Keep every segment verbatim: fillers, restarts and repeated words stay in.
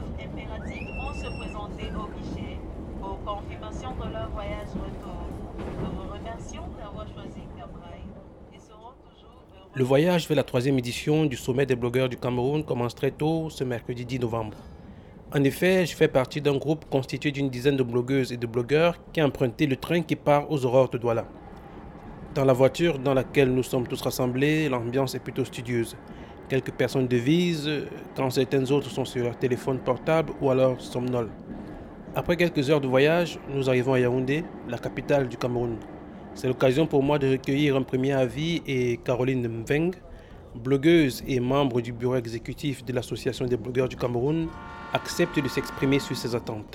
doivent impérativement se présenter au guichet pour confirmation de leur voyage retour. Nous vous remercions d'avoir choisi Cabraï et serons toujours heureux. Le voyage vers la troisième édition du sommet des blogueurs du Cameroun commence très tôt ce mercredi dix novembre. En effet, je fais partie d'un groupe constitué d'une dizaine de blogueuses et de blogueurs qui a emprunté le train qui part aux aurores de Douala. Dans la voiture dans laquelle nous sommes tous rassemblés, l'ambiance est plutôt studieuse. Quelques personnes devisent, quand certaines autres sont sur leur téléphone portable ou alors somnolent. Après quelques heures de voyage, nous arrivons à Yaoundé, la capitale du Cameroun. C'est l'occasion pour moi de recueillir un premier avis et Caroline Mveng, blogueuse et membre du bureau exécutif de l'Association des blogueurs du Cameroun, accepte de s'exprimer sur ses attentes.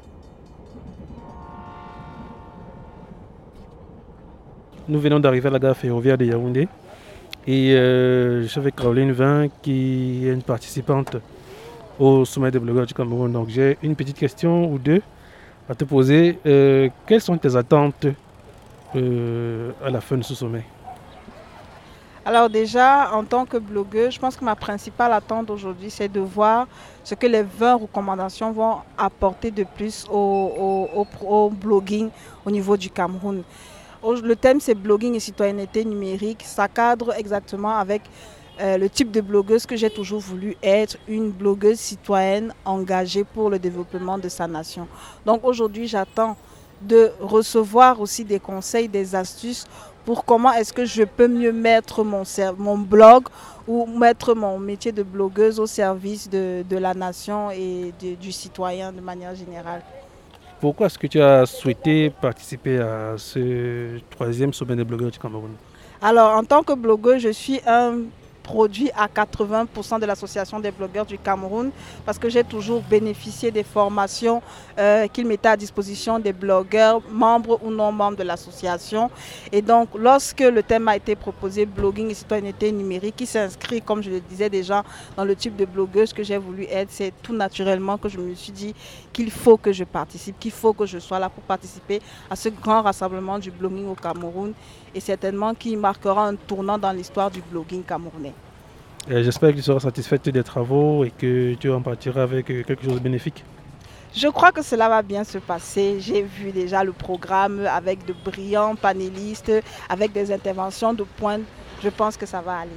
Nous venons d'arriver à la gare ferroviaire de Yaoundé et euh, je suis avec Caroline Mveng qui est une participante au sommet des blogueurs du Cameroun. Donc j'ai une petite question ou deux à te poser. Euh, quelles sont tes attentes euh, à la fin de ce sommet? Alors déjà, en tant que blogueuse, je pense que ma principale attente aujourd'hui, c'est de voir ce que les vingt recommandations vont apporter de plus au, au, au, au blogging au niveau du Cameroun. Le thème, c'est blogging et citoyenneté numérique. Ça cadre exactement avec euh, le type de blogueuse que j'ai toujours voulu être, une blogueuse citoyenne engagée pour le développement de sa nation. Donc aujourd'hui, j'attends de recevoir aussi des conseils, des astuces pour comment est-ce que je peux mieux mettre mon, mon blog ou mettre mon métier de blogueuse au service de, de la nation et de, du citoyen de manière générale. Pourquoi est-ce que tu as souhaité participer à ce troisième sommet des blogueurs du Cameroun? Alors, en tant que blogueuse, je suis un produit à quatre-vingts pour cent de l'association des blogueurs du Cameroun parce que j'ai toujours bénéficié des formations euh, qu'ils mettaient à disposition des blogueurs, membres ou non membres de l'association. Et donc, lorsque le thème a été proposé, blogging et citoyenneté numérique, qui s'inscrit, comme je le disais déjà, dans le type de blogueuse que j'ai voulu être, c'est tout naturellement que je me suis dit qu'il faut que je participe, qu'il faut que je sois là pour participer à ce grand rassemblement du blogging au Cameroun et certainement qui marquera un tournant dans l'histoire du blogging camerounais. J'espère que tu seras satisfaite des travaux et que tu en partiras avec quelque chose de bénéfique. Je crois que cela va bien se passer. J'ai vu déjà le programme avec de brillants panélistes, avec des interventions de pointe. Je pense que ça va aller.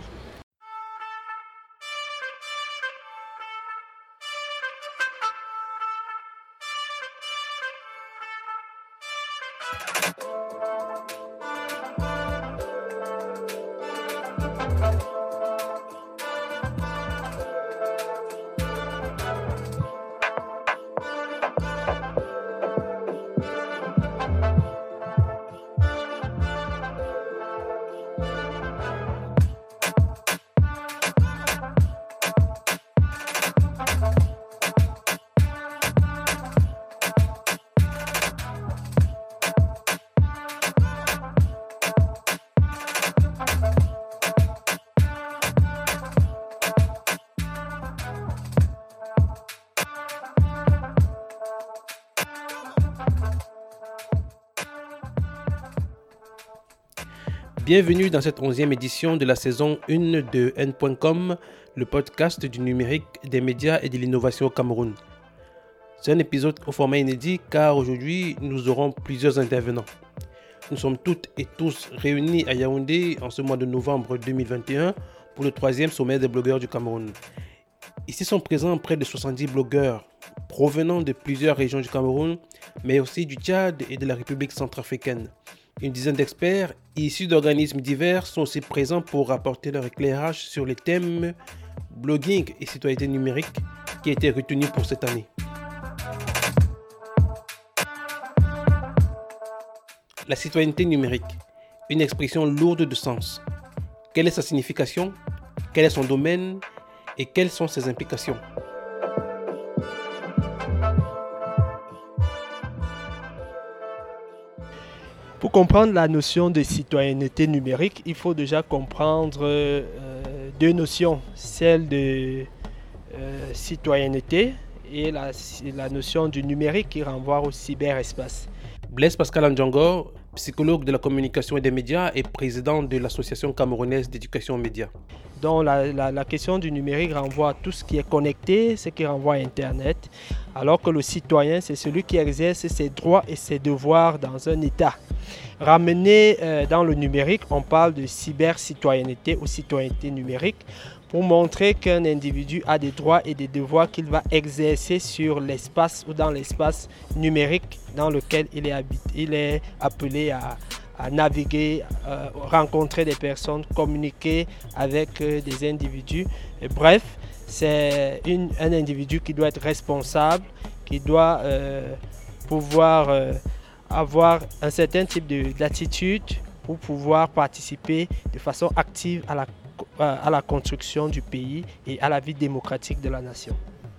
Bienvenue dans cette onzième édition de la saison un de N point com, le podcast du numérique, des médias et de l'innovation au Cameroun. C'est un épisode au format inédit car aujourd'hui nous aurons plusieurs intervenants. Nous sommes toutes et tous réunis à Yaoundé en ce mois de novembre deux mille vingt et un pour le troisième sommet des blogueurs du Cameroun. Ici sont présents près de soixante-dix blogueurs provenant de plusieurs régions du Cameroun, mais aussi du Tchad et de la République centrafricaine. Une dizaine d'experts issus d'organismes divers sont aussi présents pour apporter leur éclairage sur les thèmes blogging et citoyenneté numérique qui a été retenu pour cette année. La citoyenneté numérique, une expression lourde de sens. Quelle est sa signification? Quel est son domaine? Et quelles sont ses implications? Pour comprendre la notion de citoyenneté numérique, il faut déjà comprendre euh, deux notions, celle de euh, citoyenneté et la, la notion du numérique qui renvoie au cyberespace. Blaise Pascal Ndjongo, psychologue de la communication et des médias et président de l'Association camerounaise d'éducation aux médias. Donc la, la, la question du numérique renvoie à tout ce qui est connecté, ce qui renvoie à Internet, alors que le citoyen, c'est celui qui exerce ses droits et ses devoirs dans un État. Ramené euh, dans le numérique, on parle de cyber-citoyenneté ou citoyenneté numérique pour montrer qu'un individu a des droits et des devoirs qu'il va exercer sur l'espace ou dans l'espace numérique dans lequel il est, habité, il est appelé à, à naviguer, euh, rencontrer des personnes, communiquer avec euh, des individus. Et bref, c'est une, un individu qui doit être responsable, qui doit euh, pouvoir euh, avoir un certain type de, d'attitude pour pouvoir participer de façon active à la, à la construction du pays et à la vie démocratique de la nation.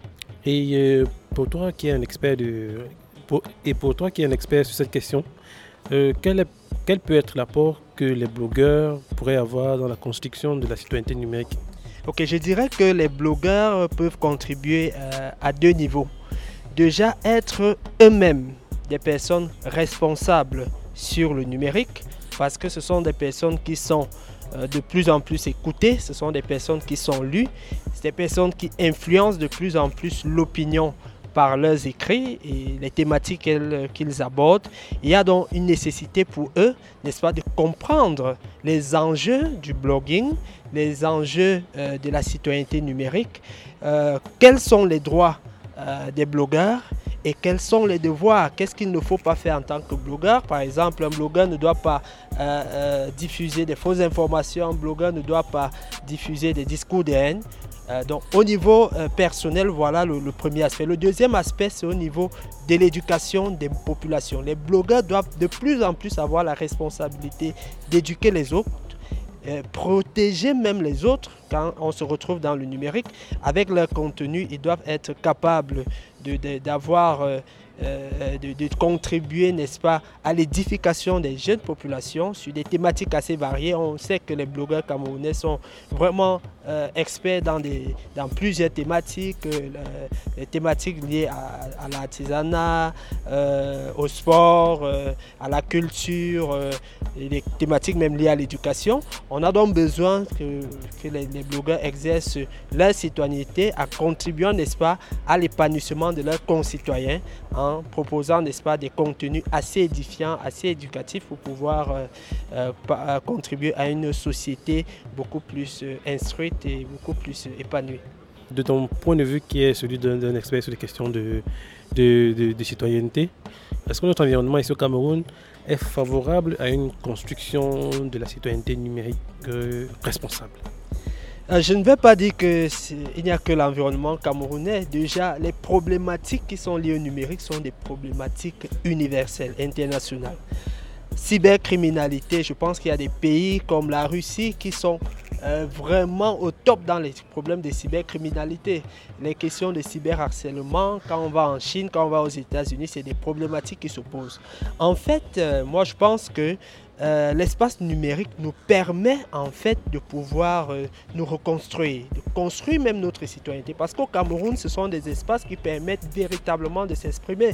Et euh, pour toi qui es un expert de, pour, et pour toi qui es un expert sur cette question, euh, quel, est, quel peut être l'apport que les blogueurs pourraient avoir dans la construction de la citoyenneté numérique? Ok, je dirais que les blogueurs peuvent contribuer euh, à deux niveaux. Déjà, être eux-mêmes des personnes responsables sur le numérique, parce que ce sont des personnes qui sont euh, de plus en plus écoutées, ce sont des personnes qui sont lues, c'est des personnes qui influencent de plus en plus l'opinion par leurs écrits et les thématiques qu'elles, qu'ils abordent. Il y a donc une nécessité pour eux, n'est-ce pas, de comprendre les enjeux du blogging, les enjeux euh, de la citoyenneté numérique, euh, quels sont les droits euh, des blogueurs et quels sont les devoirs, qu'est-ce qu'il ne faut pas faire en tant que blogueur. Par exemple, un blogueur ne doit pas euh, euh, diffuser des fausses informations, un blogueur ne doit pas diffuser des discours de haine. Euh, donc au niveau euh, personnel, voilà le, le premier aspect. Le deuxième aspect, c'est au niveau de l'éducation des populations. Les blogueurs doivent de plus en plus avoir la responsabilité d'éduquer les autres, euh, protéger même les autres quand on se retrouve dans le numérique. Avec leur contenu, ils doivent être capables de, de, d'avoir, euh, euh, de, de contribuer, n'est-ce pas, à l'édification des jeunes populations sur des thématiques assez variées. On sait que les blogueurs camerounais sont vraiment euh, experts dans, des, dans plusieurs thématiques, euh, les thématiques liées à, à l'artisanat, euh, au sport, euh, à la culture, euh, et les thématiques même liées à l'éducation. On a donc besoin que, que les, les blogueurs exercent leur citoyenneté en contribuant, n'est-ce pas, à l'épanouissement de leurs concitoyens, en proposant, n'est-ce pas, des contenus assez édifiants, assez éducatifs pour pouvoir euh, euh, pa- contribuer à une société beaucoup plus euh, instruite et beaucoup plus euh, épanouie. De ton point de vue qui est celui d'un, d'un expert sur les questions de, de, de, de citoyenneté, est-ce que notre environnement ici au Cameroun est favorable à une construction de la citoyenneté numérique euh, responsable? Euh, je ne vais pas dire qu'il n'y a que l'environnement camerounais. Déjà, les problématiques qui sont liées au numérique sont des problématiques universelles, internationales. Cybercriminalité, je pense qu'il y a des pays comme la Russie qui sont euh, vraiment au top dans les problèmes de cybercriminalité. Les questions de cyberharcèlement, quand on va en Chine, quand on va aux États-Unis, c'est des problématiques qui se posent. En fait, euh, moi je pense que Euh, l'espace numérique nous permet en fait de pouvoir euh, nous reconstruire, de construire même notre citoyenneté. Parce qu'au Cameroun, ce sont des espaces qui permettent véritablement de s'exprimer.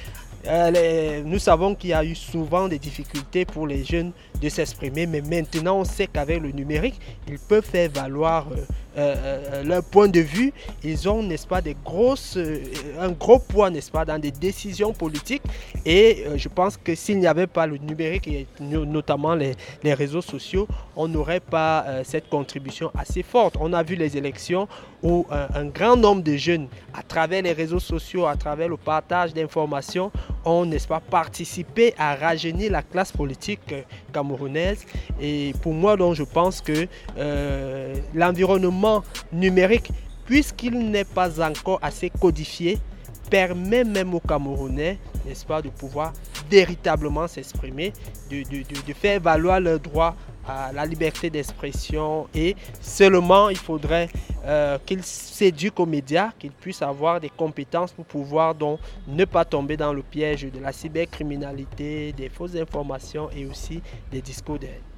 Euh, les, nous savons qu'il y a eu souvent des difficultés pour les jeunes de s'exprimer, mais maintenant on sait qu'avec le numérique, ils peuvent faire valoir euh, euh, euh, leur point de vue. Ils ont, n'est-ce pas, des grosses, euh, un gros poids, n'est-ce pas, dans des décisions politiques. Et euh, je pense que s'il n'y avait pas le numérique et notamment les, les réseaux sociaux, on n'aurait pas euh, cette contribution assez forte. On a vu les élections où un, un grand nombre de jeunes, à travers les réseaux sociaux, à travers le partage d'informations, ont, n'est-ce pas, participé à rajeunir la classe politique euh, camerounaise. Et pour moi, donc, je pense que euh, l'environnement numérique, puisqu'il n'est pas encore assez codifié, permet même aux Camerounais, n'est-ce pas, de pouvoir véritablement s'exprimer, de, de, de, de faire valoir leurs droits à la liberté d'expression. Et seulement il faudrait euh, qu'ils s'éduquent aux médias, qu'ils puissent avoir des compétences pour pouvoir donc ne pas tomber dans le piège de la cybercriminalité, des fausses informations et aussi des discours de haine.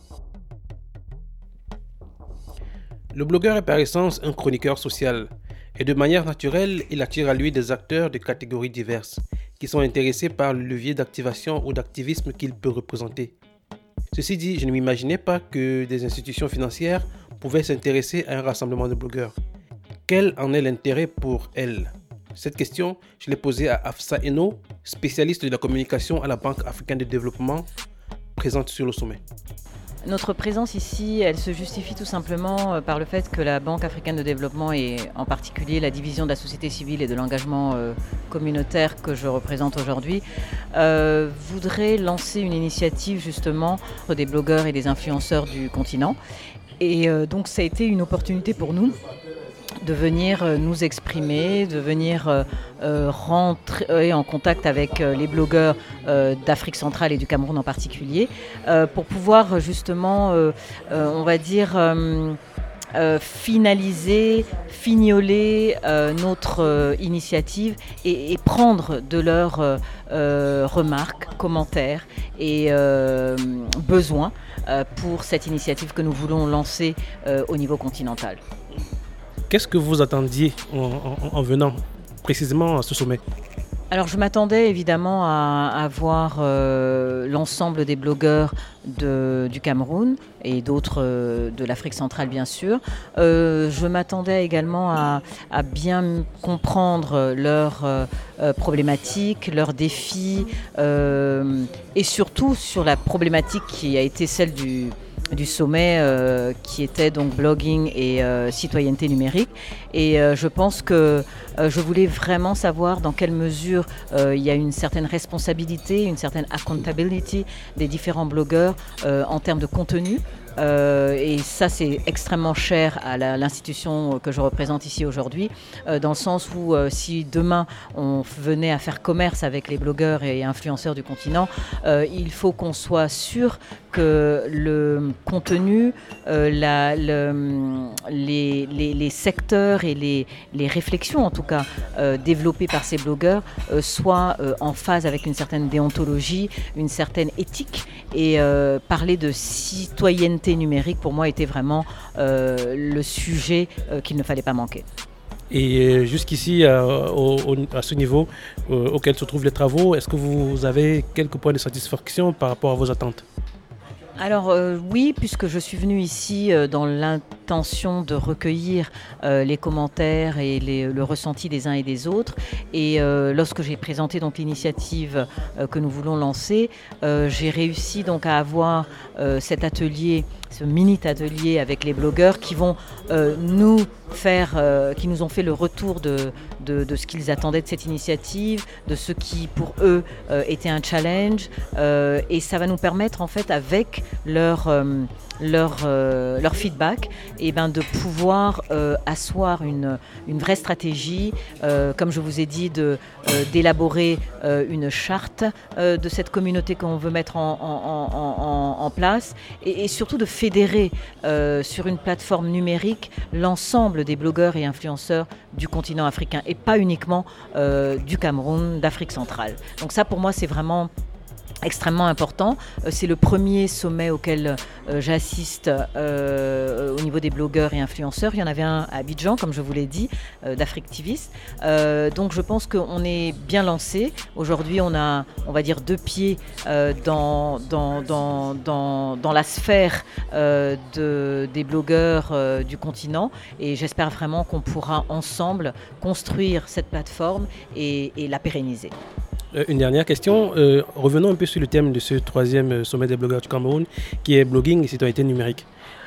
Le blogueur est par essence un chroniqueur social. Et de manière naturelle, il attire à lui des acteurs de catégories diverses, qui sont intéressés par le levier d'activation ou d'activisme qu'il peut représenter. Ceci dit, je ne m'imaginais pas que des institutions financières pouvaient s'intéresser à un rassemblement de blogueurs. Quel en est l'intérêt pour elles? Cette question, je l'ai posée à Afsa Eno, spécialiste de la communication à la Banque africaine de développement, présente sur le sommet. Notre présence ici, elle se justifie tout simplement par le fait que la Banque africaine de développement et en particulier la division de la société civile et de l'engagement euh, communautaire que je représente aujourd'hui euh, voudrait lancer une initiative justement des blogueurs et des influenceurs du continent. Et euh, donc ça a été une opportunité pour nous de venir nous exprimer, de venir euh, rentrer en contact avec les blogueurs euh, d'Afrique centrale et du Cameroun en particulier, euh, pour pouvoir justement, euh, euh, on va dire, euh, euh, finaliser, fignoler euh, notre euh, initiative et, et prendre de leurs euh, euh, remarques, commentaires et euh, besoins euh, pour cette initiative que nous voulons lancer euh, au niveau continental. Qu'est-ce que vous attendiez en, en, en venant précisément à ce sommet? Alors je m'attendais évidemment à, à voir euh, l'ensemble des blogueurs de, du Cameroun et d'autres euh, de l'Afrique centrale bien sûr. Euh, je m'attendais également à, à bien comprendre leurs euh, problématiques, leurs défis euh, et surtout sur la problématique qui a été celle du du sommet euh, qui était donc blogging et euh, citoyenneté numérique. Et euh, je pense que euh, je voulais vraiment savoir dans quelle mesure euh, il y a une certaine responsabilité, une certaine accountability des différents blogueurs euh, en termes de contenu. Euh, et ça, c'est extrêmement cher à la, l'institution que je représente ici aujourd'hui, euh, dans le sens où euh, si demain on venait à faire commerce avec les blogueurs et influenceurs du continent, euh, il faut qu'on soit sûr que le contenu, euh, la, le, les, les, les secteurs et les, les réflexions en tout cas euh, développées par ces blogueurs euh, soient euh, en phase avec une certaine déontologie, une certaine éthique. Et euh, parler de citoyenneté numérique pour moi était vraiment euh, le sujet euh, qu'il ne fallait pas manquer. Et jusqu'ici, euh, au, au, à ce niveau euh, auquel se trouvent les travaux, est-ce que vous avez quelques points de satisfaction par rapport à vos attentes? Alors euh, oui, puisque je suis venue ici euh, dans l'intention de recueillir euh, les commentaires et les, le ressenti des uns et des autres. Et euh, lorsque j'ai présenté donc l'initiative euh, que nous voulons lancer, euh, j'ai réussi donc à avoir euh, cet atelier, ce mini atelier avec les blogueurs qui vont euh, nous faire, euh, qui nous ont fait le retour de, de, de ce qu'ils attendaient de cette initiative, de ce qui pour eux euh, était un challenge, euh, et ça va nous permettre en fait avec leur euh, leur, euh, leur feedback, et ben de pouvoir euh, asseoir une, une vraie stratégie, euh, comme je vous ai dit, de, euh, d'élaborer euh, une charte euh, de cette communauté qu'on veut mettre en, en, en, en, en place, et, et surtout de fédérer euh, sur une plateforme numérique l'ensemble des blogueurs et influenceurs du continent africain, et pas uniquement euh, du Cameroun, d'Afrique centrale. Donc ça pour moi c'est vraiment extrêmement important. C'est le premier sommet auquel euh, j'assiste euh, au niveau des blogueurs et influenceurs. Il y en avait un à Abidjan, comme je vous l'ai dit, euh, d'Africtivis. Euh, donc je pense qu'on est bien lancé. Aujourd'hui, on a, on va dire, deux pieds euh, dans, dans, dans, dans, dans la sphère euh, de, des blogueurs euh, du continent. Et j'espère vraiment qu'on pourra ensemble construire cette plateforme et, et la pérenniser. Une dernière question, euh, revenons un peu sur le thème de ce troisième sommet des blogueurs du Cameroun, qui est blogging et citoyenneté numérique.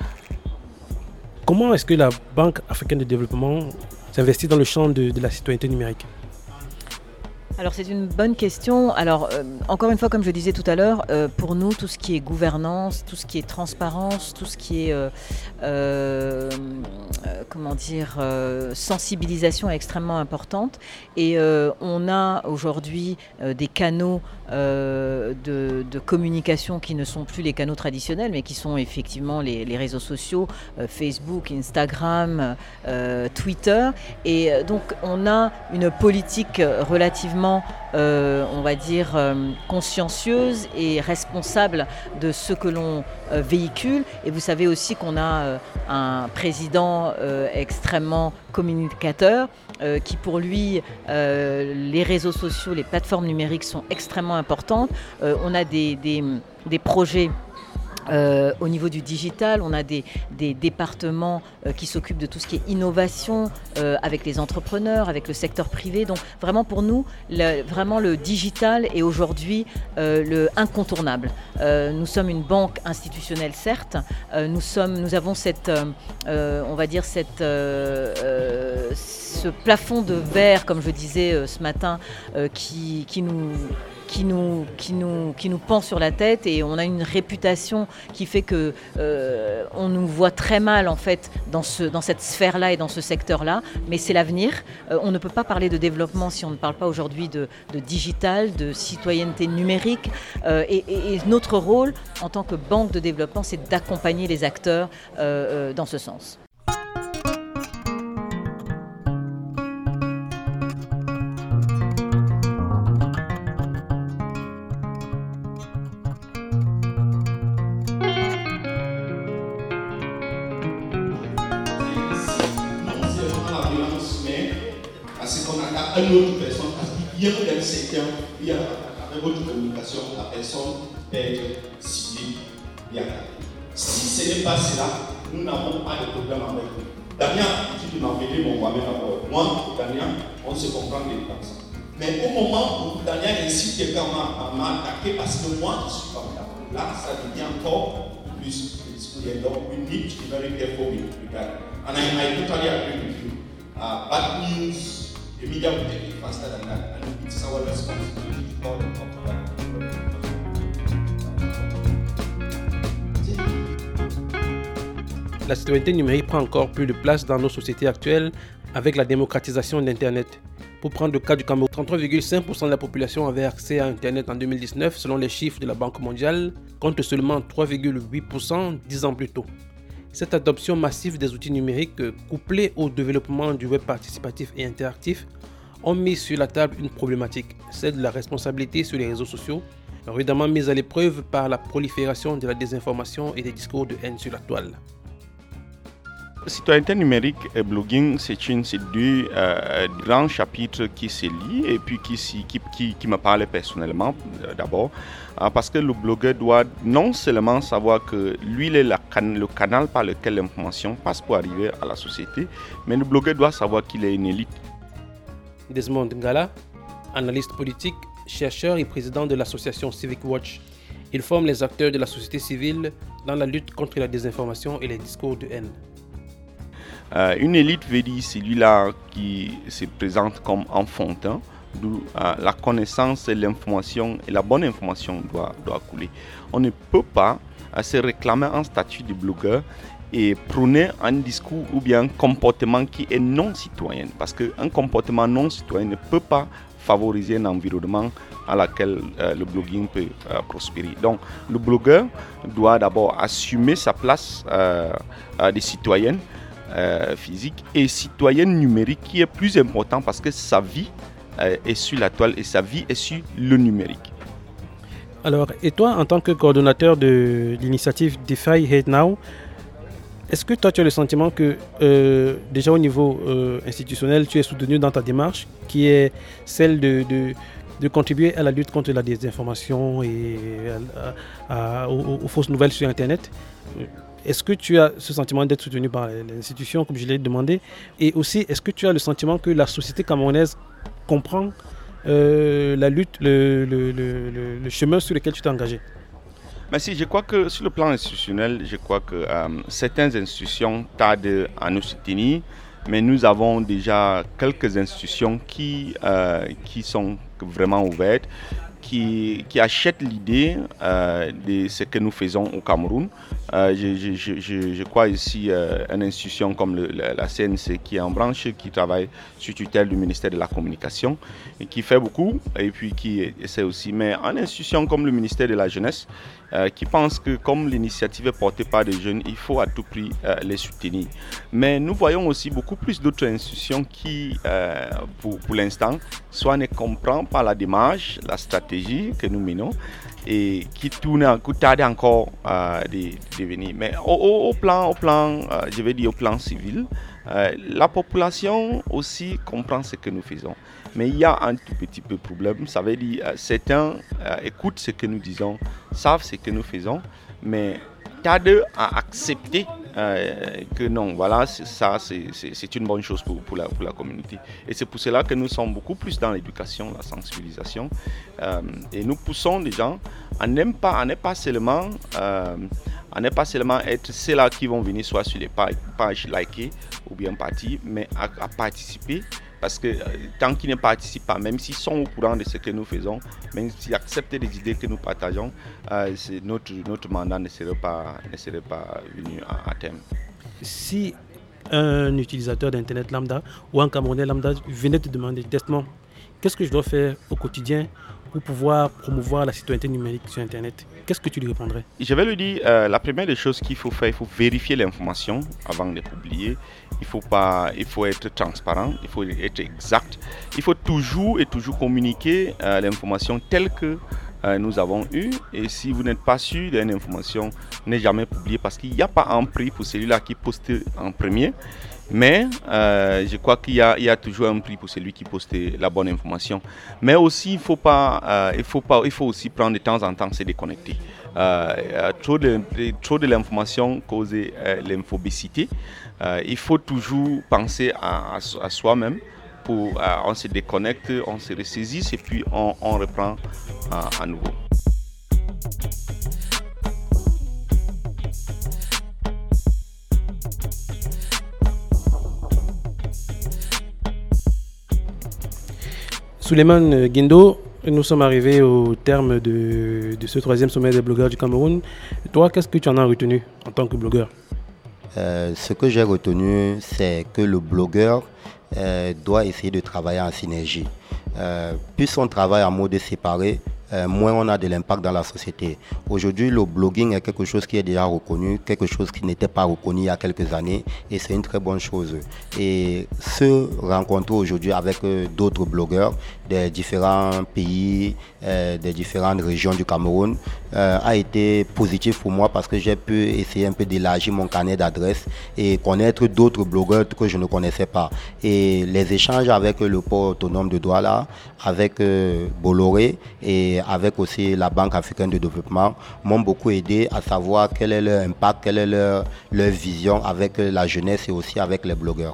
Comment est-ce que la Banque africaine de développement s'investit dans le champ de, de la citoyenneté numérique ? Alors c'est une bonne question. Alors euh, encore une fois, comme je disais tout à l'heure, euh, pour nous tout ce qui est gouvernance, tout ce qui est transparence, tout ce qui est euh, euh, euh, comment dire euh, sensibilisation est extrêmement importante. Et euh, on a aujourd'hui euh, des canaux euh, de, de communication qui ne sont plus les canaux traditionnels, mais qui sont effectivement les, les réseaux sociaux, euh, Facebook, Instagram, euh, Twitter. Et euh, donc on a une politique relativement extrêmement, euh, on va dire, euh, consciencieuse et responsable de ce que l'on euh, véhicule. Et vous savez aussi qu'on a euh, un président euh, extrêmement communicateur, euh, qui pour lui, euh, les réseaux sociaux, les plateformes numériques sont extrêmement importantes. Euh, on a des, des, des projets Euh, au niveau du digital, on a des, des départements euh, qui s'occupent de tout ce qui est innovation euh, avec les entrepreneurs, avec le secteur privé. Donc vraiment pour nous, le, vraiment le digital est aujourd'hui euh, le incontournable. Euh, nous sommes une banque institutionnelle, certes. Euh, nous sommes, nous avons cette, euh, on va dire cette, euh, euh, ce plafond de verre, comme je disais euh, ce matin, euh, qui, qui nous Qui nous, qui, nous, qui nous pend sur la tête, et on a une réputation qui fait que euh, on nous voit très mal en fait dans, ce, dans cette sphère-là et dans ce secteur-là, mais c'est l'avenir. Euh, on ne peut pas parler de développement si on ne parle pas aujourd'hui de, de digital, de citoyenneté numérique, euh, et, et, et notre rôle en tant que banque de développement, c'est d'accompagner les acteurs euh, euh, dans ce sens. À une autre personne, parce qu'il vient d'un secteur, il y a avec votre communication, la personne peut être ciblée. Si ce n'est pas cela, nous n'avons pas de problème avec vous. Damien, tu m'as appelé mon Mohamed d'abord. Moi, Damien, on se comprend des comme ça. Mais au moment où Damien incite quelqu'un à m'attaquer parce que moi je suis comme ça, là, ça devient encore plus discutable. Donc, we need to be very careful with that. And I, I totally agree with you. Uh, bad news. The media will take it faster than that, and it's our responsibility to call them up to that. La citoyenneté numérique prend encore plus de place dans nos sociétés actuelles avec la démocratisation d'Internet. Pour prendre le cas du Cameroun, trente-trois virgule cinq pour cent de la population avait accès à Internet en deux mille dix-neuf selon les chiffres de la Banque mondiale, contre seulement trois virgule huit pour cent dix ans plus tôt. Cette adoption massive des outils numériques, couplée au développement du web participatif et interactif, ont mis sur la table une problématique, celle de la responsabilité sur les réseaux sociaux, rudement mise à l'épreuve par la prolifération de la désinformation et des discours de haine sur la toile. Citoyenneté numérique et blogging, c'est une, c'est deux euh, grands chapitres qui se lient et puis qui, qui, qui, qui me parlent personnellement euh, d'abord, euh, parce que le blogueur doit non seulement savoir que lui il est la can- le canal par lequel l'information passe pour arriver à la société, mais le blogueur doit savoir qu'il est une élite. Desmond Ngala, analyste politique, chercheur et président de l'association Civic Watch. Il forme les acteurs de la société civile dans la lutte contre la désinformation et les discours de haine. Euh, une élite veut dire celui-là qui se présente comme enfantin, d'où euh, la connaissance et l'information et la bonne information doit, doit couler. On ne peut pas euh, se réclamer un statut de blogueur et prôner un discours ou bien un comportement qui est non citoyen, parce qu'un comportement non citoyen ne peut pas favoriser un environnement à laquelle euh, le blogging peut euh, prospérer. Donc le blogueur doit d'abord assumer sa place euh, euh, de citoyenne Euh, physique et citoyenne numérique, qui est plus important parce que sa vie euh, est sur la toile et sa vie est sur le numérique. Alors, et toi, en tant que coordonnateur de l'initiative DeFi Hate Now, est-ce que toi tu as le sentiment que euh, déjà au niveau euh, institutionnel, tu es soutenu dans ta démarche qui est celle de, de, de contribuer à la lutte contre la désinformation et à, à, aux, aux fausses nouvelles sur Internet? Est-ce que tu as ce sentiment d'être soutenu par les institutions, comme je l'ai demandé? Et aussi, est-ce que tu as le sentiment que la société camerounaise comprend euh, la lutte, le, le, le, le chemin sur lequel tu t'es engagé? Merci. Je crois que sur le plan institutionnel, je crois que euh, certaines institutions tardent à nous soutenir, mais nous avons déjà quelques institutions qui, euh, qui sont vraiment ouvertes. qui, qui achètent l'idée euh, de ce que nous faisons au Cameroun. Euh, je, je, je, je crois ici euh, une institution comme le, la, la C N C qui est en branche, qui travaille sous tutelle du ministère de la Communication et qui fait beaucoup et puis qui essaie aussi. Mais une institution comme le ministère de la Jeunesse euh, qui pense que comme l'initiative est portée par des jeunes, il faut à tout prix euh, les soutenir. Mais nous voyons aussi beaucoup plus d'autres institutions qui, euh, pour, pour l'instant, soit ne comprennent pas la démarche, la stratégie que nous menons et qui tournent, qui tardent encore euh, de, de venir. Mais au, au, au plan, au plan euh, je vais dire au plan civil, euh, la population aussi comprend ce que nous faisons. Mais il y a un tout petit peu de problème. Ça veut dire euh, certains euh, écoutent ce que nous disons, savent ce que nous faisons, mais tardent à accepter euh, que non, voilà, c'est, ça c'est, c'est, c'est une bonne chose pour, pour, la, pour la communauté. Et c'est pour cela que nous sommes beaucoup plus dans l'éducation, la sensibilisation. Euh, et nous poussons les gens à ne pas, à ne pas seulement, euh, à ne pas seulement être ceux-là qui vont venir soit sur les pages, pages likées ou bien parties, mais à, à participer. Parce que euh, tant qu'ils ne participent pas, même s'ils sont au courant de ce que nous faisons, même s'ils acceptent les idées que nous partageons, euh, c'est notre, notre mandat ne serait pas, ne serait pas venu à, à terme. Si un utilisateur d'Internet lambda ou un Camerounais lambda venait te demander directement qu'est-ce que je dois faire au quotidien pour pouvoir promouvoir la citoyenneté numérique sur Internet, qu'est-ce que tu lui répondrais? Je vais lui dire, euh, la première des choses qu'il faut faire, il faut vérifier l'information avant de publier. Il faut, pas, il faut être transparent, il faut être exact. Il faut toujours et toujours communiquer euh, l'information telle que euh, nous avons eue. Et si vous n'êtes pas sûr d'une information, n'est jamais publiée parce qu'il n'y a pas un prix pour celui-là qui poste en premier. Mais euh, je crois qu'il y a, il y a toujours un prix pour celui qui poste la bonne information. Mais aussi, il faut, pas, euh, il faut, pas, il faut aussi prendre de temps en temps se déconnecter. Euh, trop, de, trop de l'information cause euh, l'infobésité. Euh, il faut toujours penser à, à, à soi-même. Pour, euh, on se déconnecte, on se ressaisit et puis on, on reprend euh, à nouveau. Souleymane Guindo, nous sommes arrivés au terme de, de ce troisième sommet des blogueurs du Cameroun. Toi, qu'est-ce que tu en as retenu en tant que blogueur? euh, Ce que j'ai retenu, c'est que le blogueur euh, doit essayer de travailler en synergie. Euh, plus on travaille en mode séparé, Euh, moins on a de l'impact dans la société. Aujourd'hui, le blogging est quelque chose qui est déjà reconnu, quelque chose qui n'était pas reconnu il y a quelques années et c'est une très bonne chose. Et se rencontrer aujourd'hui avec euh, d'autres blogueurs des différents pays, euh, des différentes régions du Cameroun euh, a été positif pour moi parce que j'ai pu essayer un peu d'élargir mon carnet d'adresses et connaître d'autres blogueurs que je ne connaissais pas. Et les échanges avec le port autonome de Douala, avec euh, Bolloré et avec aussi la Banque africaine de développement m'ont beaucoup aidé à savoir quel est leur impact, quelle est leur, leur vision avec la jeunesse et aussi avec les blogueurs.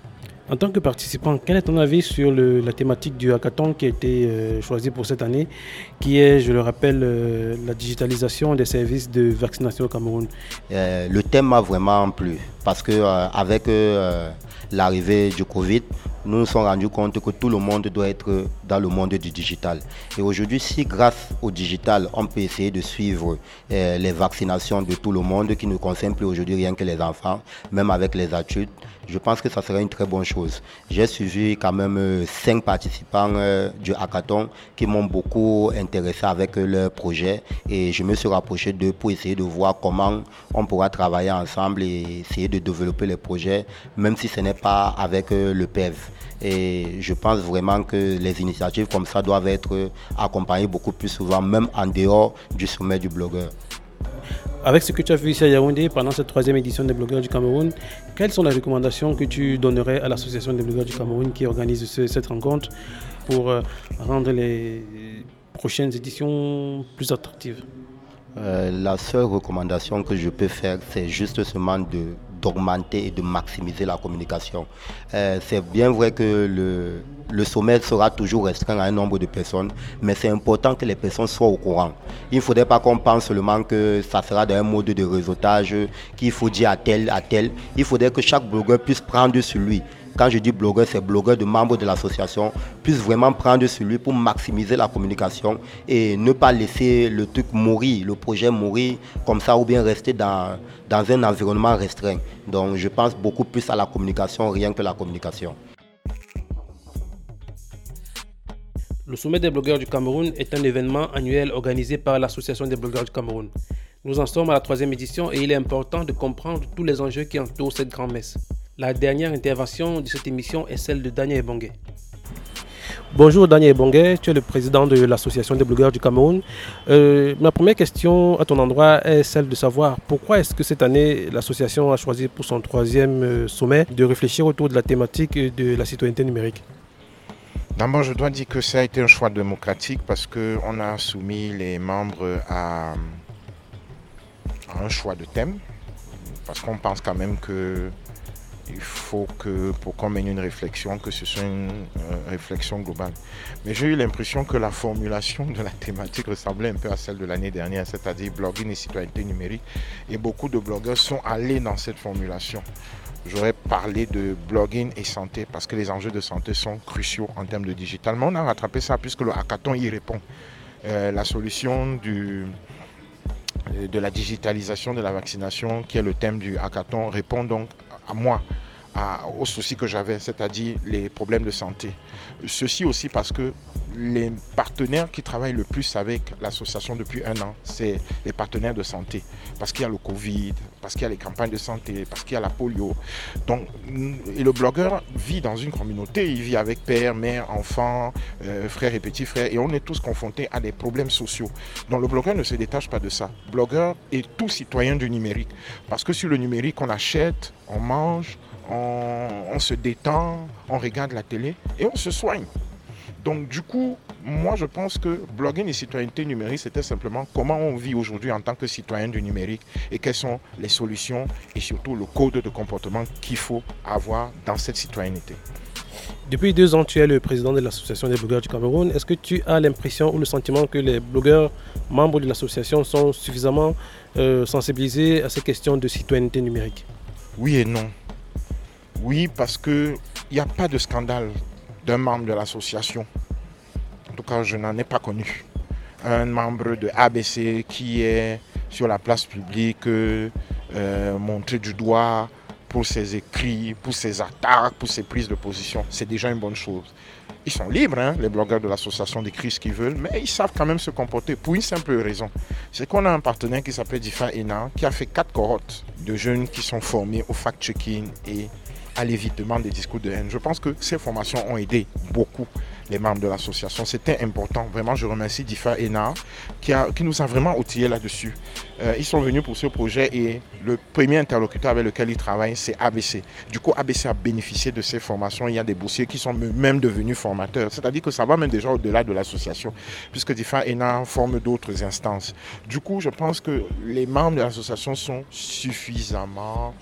En tant que participant, quel est ton avis sur le, la thématique du hackathon qui a été euh, choisie pour cette année, qui est, je le rappelle, euh, la digitalisation des services de vaccination au Cameroun? euh, Le thème m'a vraiment plu parce que euh, avec euh, l'arrivée du Covid, nous nous sommes rendus compte que tout le monde doit être dans le monde du digital. Et aujourd'hui, si grâce au digital, on peut essayer de suivre euh, les vaccinations de tout le monde, qui ne concernent plus aujourd'hui rien que les enfants, même avec les adultes, je pense que ça serait une très bonne chose. J'ai suivi quand même euh, cinq participants euh, du hackathon qui m'ont beaucoup intéressé avec euh, leur projet et je me suis rapproché d'eux pour essayer de voir comment on pourra travailler ensemble et essayer de développer les projets, même si ce n'est pas avec euh, le P E V. Et je pense vraiment que les initiatives comme ça doivent être accompagnées beaucoup plus souvent, même en dehors du sommet du blogueur. Avec ce que tu as vu ici à Yaoundé pendant cette troisième édition des blogueurs du Cameroun, quelles sont les recommandations que tu donnerais à l'association des blogueurs du Cameroun qui organise ce, cette rencontre pour euh, rendre les prochaines éditions plus attractives? Euh, la seule recommandation que je peux faire, c'est juste seulement de, d'augmenter et de maximiser la communication. Euh, c'est bien vrai que le, le sommet sera toujours restreint à un nombre de personnes, mais c'est important que les personnes soient au courant. Il ne faudrait pas qu'on pense seulement que ça sera dans un mode de réseautage, qu'il faut dire à tel, à tel. Il faudrait que chaque blogueur puisse prendre sur lui. quand je dis blogueur, c'est blogueur de membres de l'association, puissent vraiment prendre sur lui pour maximiser la communication et ne pas laisser le truc mourir, le projet mourir comme ça, ou bien rester dans, dans un environnement restreint. Donc je pense beaucoup plus à la communication, rien que la communication. Le sommet des blogueurs du Cameroun est un événement annuel organisé par l'Association des blogueurs du Cameroun. Nous en sommes à la troisième édition et il est important de comprendre tous les enjeux qui entourent cette grand-messe. La dernière intervention de cette émission est celle de Daniel Ebongue. Bonjour Daniel Ebongue, tu es le président de l'Association des blogueurs du Cameroun. Euh, ma première question à ton endroit est celle de savoir pourquoi est-ce que cette année l'association a choisi pour son troisième sommet de réfléchir autour de la thématique de la citoyenneté numérique. D'abord, je dois dire que ça a été un choix démocratique parce qu'on a soumis les membres à, à un choix de thème. Parce qu'on pense quand même qu'il faut que, pour qu'on mène une réflexion, que ce soit une euh, réflexion globale. Mais j'ai eu l'impression que la formulation de la thématique ressemblait un peu à celle de l'année dernière, c'est-à-dire blogging et citoyenneté numérique. Et beaucoup de blogueurs sont allés dans cette formulation. J'aurais parlé de blogging et santé parce que les enjeux de santé sont cruciaux en termes de digital. Mais on a rattrapé ça puisque le hackathon y répond. Euh, la solution du, de la digitalisation de la vaccination, qui est le thème du hackathon, répond donc à moi, à, aux soucis que j'avais, c'est-à-dire les problèmes de santé. Ceci aussi parce que les partenaires qui travaillent le plus avec l'association depuis un an, c'est les partenaires de santé. Parce qu'il y a le Covid, parce qu'il y a les campagnes de santé, parce qu'il y a la polio. Donc, et le blogueur vit dans une communauté, il vit avec père, mère, enfant, euh, frères et petits frères, et on est tous confrontés à des problèmes sociaux. Donc le blogueur ne se détache pas de ça. Le blogueur est tout citoyen du numérique. Parce que sur le numérique, on achète, on mange, on, on se détend, on regarde la télé et on se soigne. Donc du coup, moi je pense que blogging et citoyenneté numérique, c'était simplement comment on vit aujourd'hui en tant que citoyen du numérique et quelles sont les solutions et surtout le code de comportement qu'il faut avoir dans cette citoyenneté. Depuis deux ans, tu es le président de l'Association des blogueurs du Cameroun. Est-ce que tu as l'impression ou le sentiment que les blogueurs membres de l'association sont suffisamment euh, sensibilisés à ces questions de citoyenneté numérique? Oui et non. Oui, parce qu'il n'y a pas de scandale d'un membre de l'association. En tout cas, je n'en ai pas connu. Un membre de A B C qui est sur la place publique, euh, montré du doigt pour ses écrits, pour ses attaques, pour ses prises de position. C'est déjà une bonne chose. Ils sont libres, hein, les blogueurs de l'association, d'écrire ce qu'ils veulent, mais ils savent quand même se comporter pour une simple raison. C'est qu'on a un partenaire qui s'appelle Difa E N A, qui a fait quatre cohortes de jeunes qui sont formés au fact-checking et à l'évitement des discours de haine. Je pense que ces formations ont aidé beaucoup les membres de l'association. C'était important. Vraiment, je remercie Difa E N A qui, a, qui nous a vraiment outillés là-dessus. Euh, ils sont venus pour ce projet et le premier interlocuteur avec lequel ils travaillent, c'est A B C. Du coup, A B C a bénéficié de ces formations. Il y a des boursiers qui sont même devenus formateurs. C'est-à-dire que ça va même déjà au-delà de l'association, puisque Difa E N A forme d'autres instances. Du coup, je pense que les membres de l'association sont suffisamment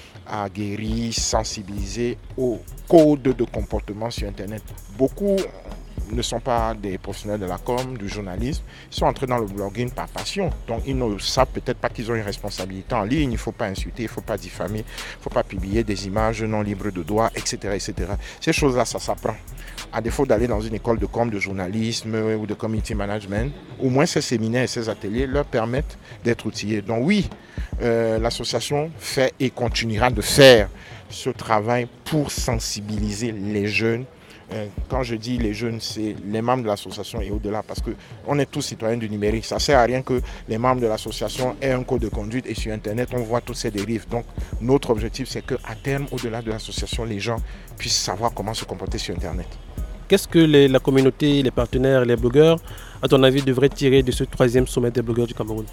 aguerris, sensibilisés au code de comportement sur Internet. Beaucoup ne sont pas des professionnels de la com, du journalisme, ils sont entrés dans le blogging par passion. Donc ils ne savent peut-être pas qu'ils ont une responsabilité en ligne, il ne faut pas insulter, il ne faut pas diffamer, il ne faut pas publier des images non libres de droit, et cetera et cetera. Ces choses-là, ça s'apprend. À défaut d'aller dans une école de com, de journalisme ou de community management, au moins ces séminaires et ces ateliers leur permettent d'être outillés. Donc oui, euh, l'association fait et continuera de faire ce travail pour sensibiliser les jeunes. Quand je dis les jeunes, c'est les membres de l'association et au-delà, parce qu'on est tous citoyens du numérique. Ça ne sert à rien que les membres de l'association aient un code de conduite et sur Internet, on voit toutes ces dérives. Donc, notre objectif, c'est qu'à terme, au-delà de l'association, les gens puissent savoir comment se comporter sur Internet. Qu'est-ce que les, la communauté, les partenaires, les blogueurs, à ton avis, devraient tirer de ce troisième sommet des blogueurs du Cameroun?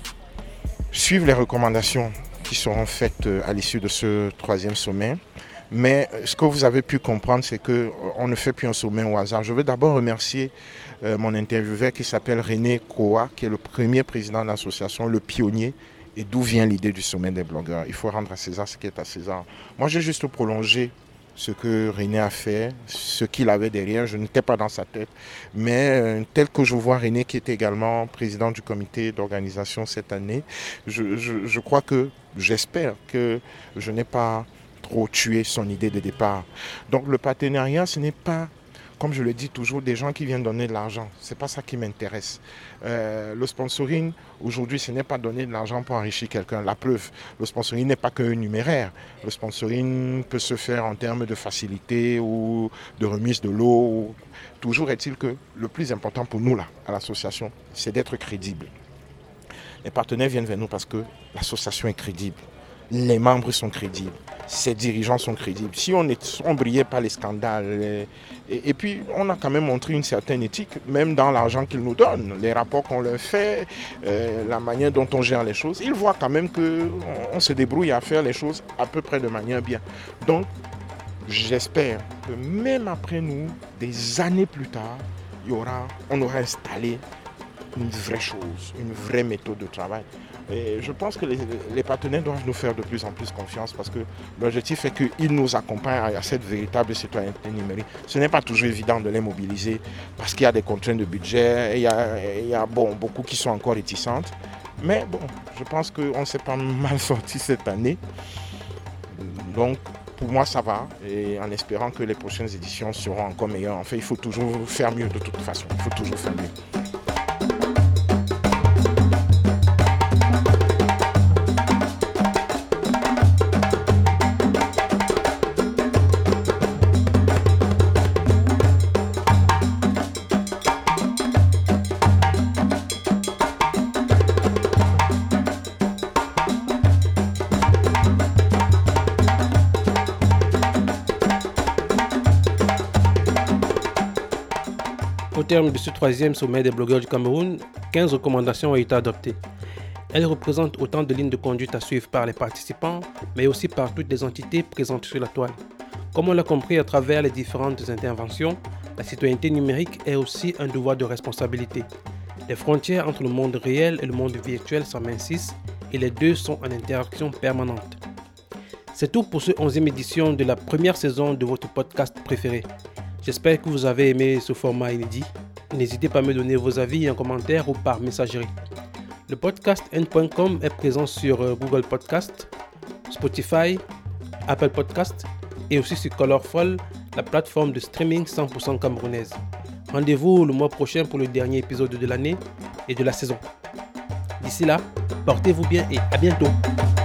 Suivre les recommandations qui seront faites à l'issue de ce troisième sommet. Mais ce que vous avez pu comprendre, c'est qu'on ne fait plus un sommet au hasard. Je veux d'abord remercier euh, mon intervieweur qui s'appelle René Koa, qui est le premier président de l'association, le pionnier, et d'où vient l'idée du sommet des blogueurs. Il faut rendre à César ce qui est à César. Moi, j'ai juste prolongé ce que René a fait, ce qu'il avait derrière. Je n'étais pas dans sa tête. Mais euh, tel que je vois René, qui est également président du comité d'organisation cette année, je, je, je crois que, j'espère que je n'ai pas trop tuer son idée de départ. Donc le partenariat, ce n'est pas, comme je le dis toujours, des gens qui viennent donner de l'argent. Ce n'est pas ça qui m'intéresse. Euh, le sponsoring, aujourd'hui, ce n'est pas donner de l'argent pour enrichir quelqu'un. La preuve, le sponsoring n'est pas qu'un numéraire. Le sponsoring peut se faire en termes de facilité ou de remise de l'eau. Toujours est-il que le plus important pour nous, là, à l'association, c'est d'être crédible. Les partenaires viennent vers nous parce que l'association est crédible. Les membres sont crédibles, ses dirigeants sont crédibles. Si on ne brillait pas les scandales, et, et, et puis on a quand même montré une certaine éthique, même dans l'argent qu'ils nous donnent, les rapports qu'on leur fait, euh, la manière dont on gère les choses, ils voient quand même qu'on on se débrouille à faire les choses à peu près de manière bien. Donc, j'espère que même après nous, des années plus tard, il y aura, on aura installé une vraie chose, une vraie méthode de travail. Et je pense que les, les partenaires doivent nous faire de plus en plus confiance parce que l'objectif est qu'ils nous accompagnent à cette véritable citoyenneté numérique. Ce n'est pas toujours évident de les mobiliser parce qu'il y a des contraintes de budget, et il y a, il y a bon, beaucoup qui sont encore réticentes. Mais bon, je pense qu'on ne s'est pas mal sorti cette année. Donc, pour moi, ça va. Et en espérant que les prochaines éditions seront encore meilleures. En fait, il faut toujours faire mieux de toute façon. Il faut toujours faire mieux. Au terme de ce troisième sommet des blogueurs du Cameroun, quinze recommandations ont été adoptées. Elles représentent autant de lignes de conduite à suivre par les participants, mais aussi par toutes les entités présentes sur la toile. Comme on l'a compris à travers les différentes interventions, la citoyenneté numérique est aussi un devoir de responsabilité. Les frontières entre le monde réel et le monde virtuel s'amincissent et les deux sont en interaction permanente. C'est tout pour ce onzième édition de la première saison de votre podcast préféré. J'espère que vous avez aimé ce format inédit. N'hésitez pas à me donner vos avis en commentaire ou par messagerie. Le podcast N point com est présent sur Google Podcast, Spotify, Apple Podcast et aussi sur Colorful, la plateforme de streaming cent pour cent camerounaise. Rendez-vous le mois prochain pour le dernier épisode de l'année et de la saison. D'ici là, portez-vous bien et à bientôt.